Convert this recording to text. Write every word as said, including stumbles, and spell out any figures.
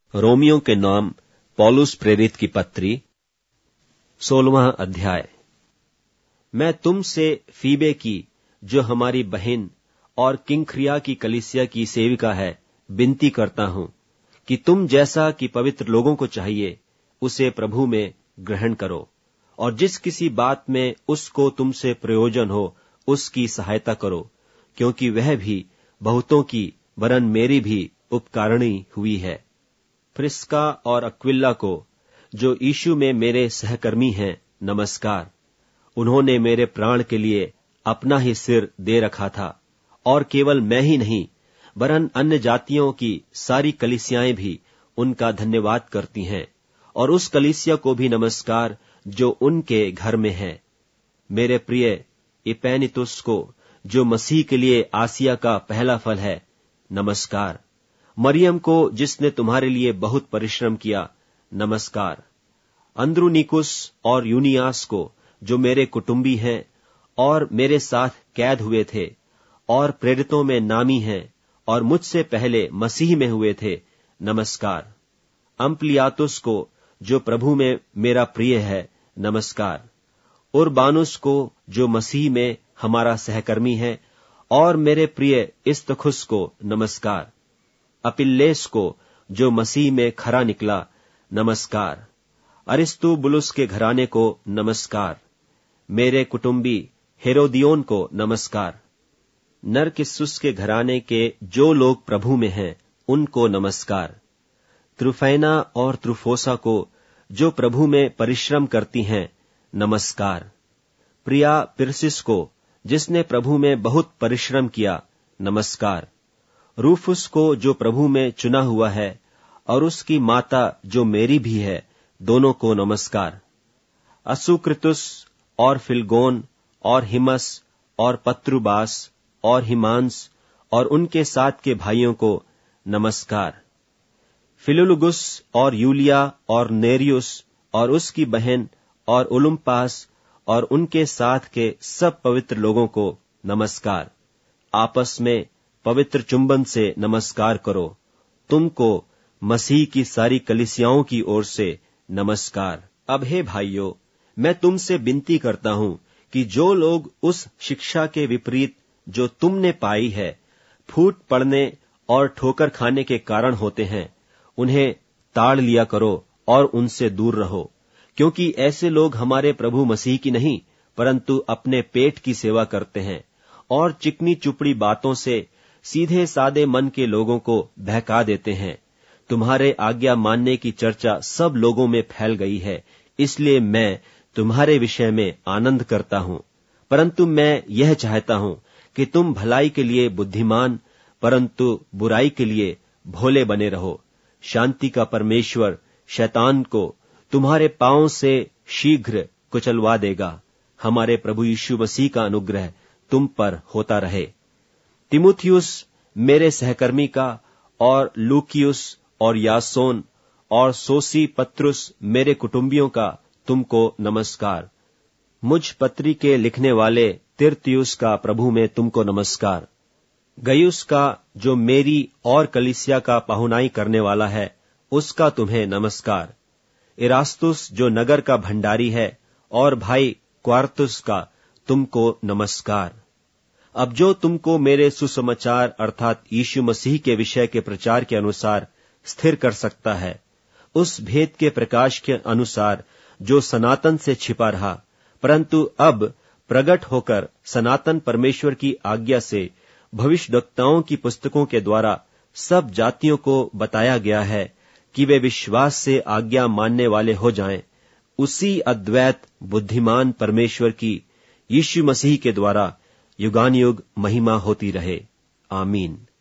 रोमियों के नाम पौलुस प्रेरित की पत्री, सोलहवां अध्याय। मैं तुमसे फीबे की, जो हमारी बहन और किंख्रिया की कलीसिया की सेविका है, विनती करता हूं कि तुम जैसा कि पवित्र लोगों को चाहिए, उसे प्रभु में ग्रहण करो, और जिस किसी बात में उसको तुमसे प्रयोजन हो, उसकी सहायता करो, क्योंकि वह भी बहुतों की वरन मेरी भी उपकारिणी हुई है। प्रिस्का और अक्विला को, जो यीशु में मेरे सहकर्मी हैं, नमस्कार। उन्होंने मेरे प्राण के लिए अपना ही सिर दे रखा था, और केवल मैं ही नहीं वरन अन्य जातियों की सारी कलीसियाएं भी उनका धन्यवाद करती हैं, और उस कलीसिया को भी नमस्कार जो उनके घर में है। मेरे प्रिय इपैनितुस को, जो मसीह के लिए आसिया का पहला फल है, नमस्कार। मरियम को, जिसने तुम्हारे लिए बहुत परिश्रम किया, नमस्कार। अंद्रुनिकुस और यूनियास को, जो मेरे कुटुंबी हैं और मेरे साथ कैद हुए थे और प्रेरितों में नामी हैं और मुझसे पहले मसीह में हुए थे, नमस्कार। अम्प्लियातुस को, जो प्रभु में मेरा प्रिय है, नमस्कार। उर्बानुस को, जो मसीह में हमारा सहकर्मी है, और मेरे प्रिय इस्तखुस को नमस्कार। अपिल्लेस को, जो मसीह में खरा निकला, नमस्कार। अरिस्तुबुलुस के घराने को नमस्कार। मेरे कुटुंबी हेरोदियोन को नमस्कार। नरकिस्सुस के घराने के जो लोग प्रभु में हैं, उनको नमस्कार। त्रुफैना और त्रुफोसा को, जो प्रभु में परिश्रम करती हैं, नमस्कार। प्रिया पिरसिस को, जिसने प्रभु में बहुत परिश्रम किया, नमस्कार। रूफुस को, जो प्रभु में चुना हुआ है, और उसकी माता जो मेरी भी है, दोनों को नमस्कार। असुकृतुस और फिलगोन और हिमस और पत्रुबास और हिमांस और उनके साथ के भाइयों को नमस्कार। फिलुलुगुस और यूलिया और नेरियुस और उसकी बहन और उलुम्पास और उनके साथ के सब पवित्र लोगों को नमस्कार। आपस में पवित्र चुंबन से नमस्कार करो। तुमको मसीह की सारी कलीसियाओं की ओर से नमस्कार। अब हे भाइयों, मैं तुमसे विनती करता हूं कि जो लोग उस शिक्षा के विपरीत जो तुमने पाई है, फूट पड़ने और ठोकर खाने के कारण होते हैं, उन्हें ताड़ लिया करो और उनसे दूर रहो, क्योंकि ऐसे लोग हमारे प्रभु मसीह की नहीं, परंतु अपने पेट की सेवा करते हैं, और चिकनी चुपड़ी बातों से सीधे सादे मन के लोगों को बहका देते हैं। तुम्हारे आज्ञा मानने की चर्चा सब लोगों में फैल गई है, इसलिए मैं तुम्हारे विषय में आनंद करता हूं। परंतु मैं यह चाहता हूं कि तुम भलाई के लिए बुद्धिमान, परंतु बुराई के लिए भोले बने रहो। शांति का परमेश्वर शैतान को तुम्हारे पांव से शीघ्र कुचलवा देगा। हमारे प्रभु यीशु मसीह का अनुग्रह तुम पर होता रहे। तिमुथियुस मेरे सहकर्मी का, और लूकियुस और यासोन और सोसी पत्रुस मेरे कुटुंबियों का तुमको नमस्कार। मुझ पत्री के लिखने वाले तिर्तियुस का प्रभु में तुमको नमस्कार। गयुस का, जो मेरी और कलीसिया का पाहुनाई करने वाला है, उसका तुम्हें नमस्कार। इरास्तुस, जो नगर का भंडारी है, और भाई क्वार्तुस का तुमको नमस्कार। अब जो तुमको मेरे सुसमाचार अर्थात यीशु मसीह के विषय के प्रचार के अनुसार स्थिर कर सकता है, उस भेद के प्रकाश के अनुसार जो सनातन से छिपा रहा, परंतु अब प्रकट होकर सनातन परमेश्वर की आज्ञा से भविष्यद्वक्ताओं की पुस्तकों के द्वारा सब जातियों को बताया गया है कि वे विश्वास से आज्ञा मानने वाले हो जाएं। उसी अद्वैत बुद्धिमान परमेश्वर की यीशु मसीह के द्वारा युगानुयुग महिमा होती रहे। आमीन।